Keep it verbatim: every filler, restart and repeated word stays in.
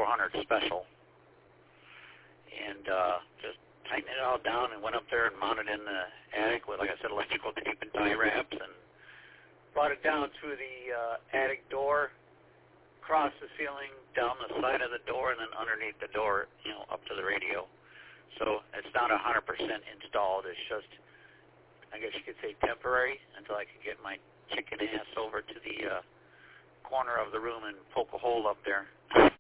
hundred special. And uh, just tightened it all down and went up there and mounted in the attic with, like I said, electrical tape and tie wraps, and brought it down through the uh, attic door, across the ceiling, down the side of the door, and then underneath the door, you know, up to the radio. So it's not one hundred percent installed. It's just, I guess you could say, temporary until I can get my chicken ass over to the uh, corner of the room and poke a hole up there.